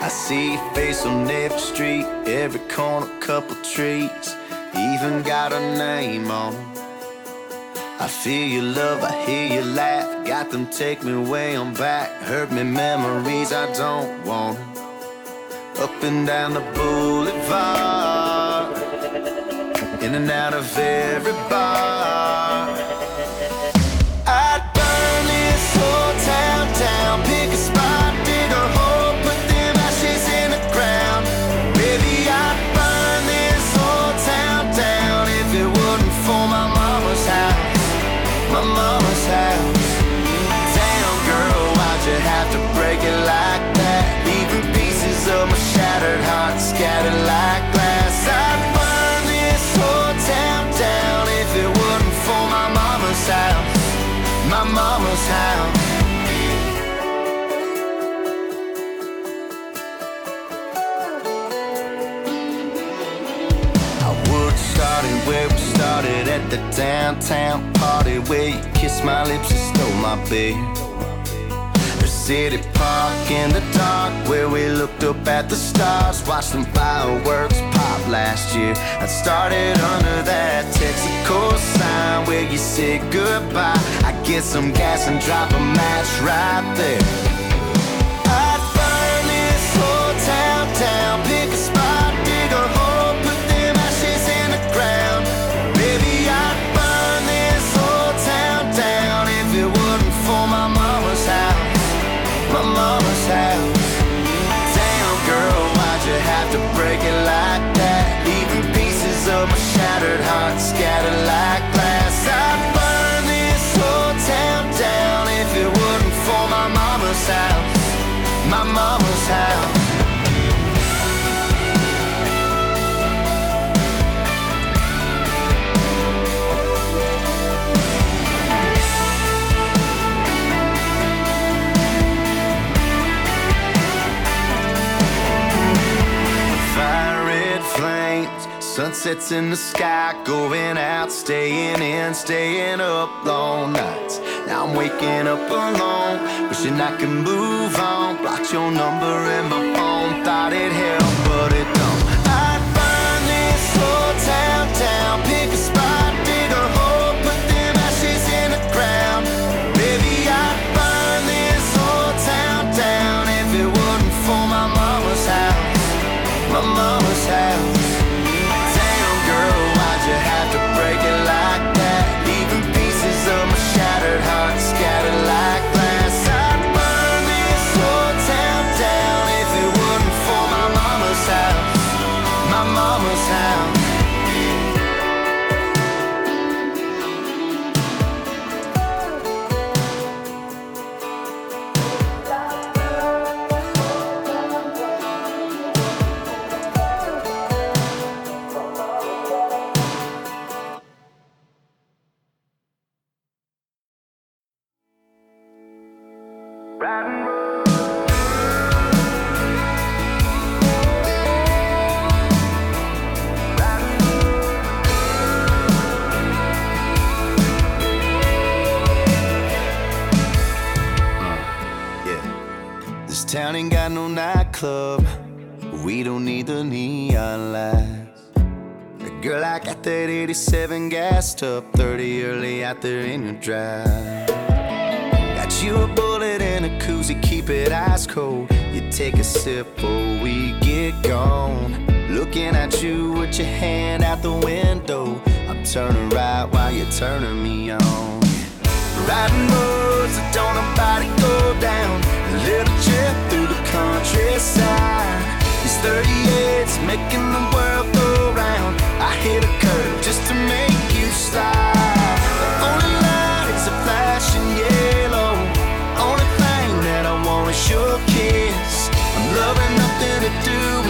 I see your face on every street, every corner, couple trees, even got a name on 'em. I feel your love, I hear you laugh, got them take me way on back, hurt me memories I don't want 'em. Up and down the boulevard, in and out of every bar. I'd burn this whole town down, pick a spot, dig a hole, put them ashes in the ground. Baby, I'd burn this whole town down if it wasn't for my mama's house, my mama's house. Damn girl, why'd you have to break it like that? Leaving pieces of my shattered heart scattered like glass. I'd burn this whole town down if it wasn't for my mama's house, my mama's house. I would start it where we started, at the downtown party where you kissed my lips and stole my beer. The city park in the dark where we looked up at the stars, watched them fireworks pop last year. I started under that Texaco sign where you said goodbye. I get some gas and drop a match right there. I'd burn this whole town down, pick a spot, dig a hole, put them ashes in the ground. Baby, I'd burn this whole town down if it wasn't for my mama's house, my mama's house. Damn girl, why'd you have to break it like that? Leaving pieces of my shattered heart scattered like glass. I'd burn this whole town down if it wasn't for my mama's house, my mama's house. Sunsets in the sky, going out, staying in, staying up long nights. Now I'm waking up alone, wishing I could move on. Blocked your number in my phone, thought it'd help, but it don't. I'd burn this whole town down, pick a spot, dig a hole, put them ashes in the ground. Baby, I'd burn this whole town down if it wasn't for my mama's house, my mama's house. You have to break it like that, leaving pieces of my shattered heart scattered like glass. I'd burn this whole town down if it wasn't for my mama's house, my mama's house. Town ain't got no nightclub, we don't need the neon lights. Girl, I got that 87 gassed up, 30 early out there in your drive. Got you a bullet and a koozie, keep it ice cold. You take a sip before we get gone. Looking at you with your hand out the window, I'm turning right while you're turning me on. Riding roads that don't nobody go down, a little trip through the countryside. These 38's making the world go round. I hit a curve just to make you slide. The only light is a flashing yellow. Only thing that I want is your kiss. I'm loving nothing to do